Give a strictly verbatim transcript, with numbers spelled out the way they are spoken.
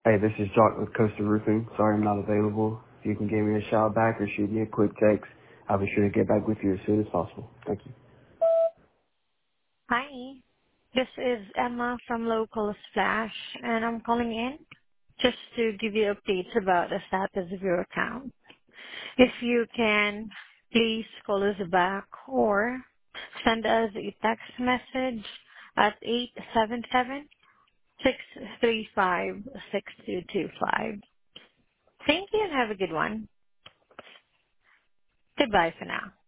Hey, this is Jock with Costa Roofing. Sorry I'm not available. If you can give me a shout back or shoot me a quick text, I'll be sure to get back with you as soon as possible. Thank you. Hi, this is Emma from Local Splash, and I'm calling in just to give you updates about the status of your account. If you can, please call us back or send us a text message at eight seven seven, six three five, six two two five. Thank you and have a good one. Goodbye for now.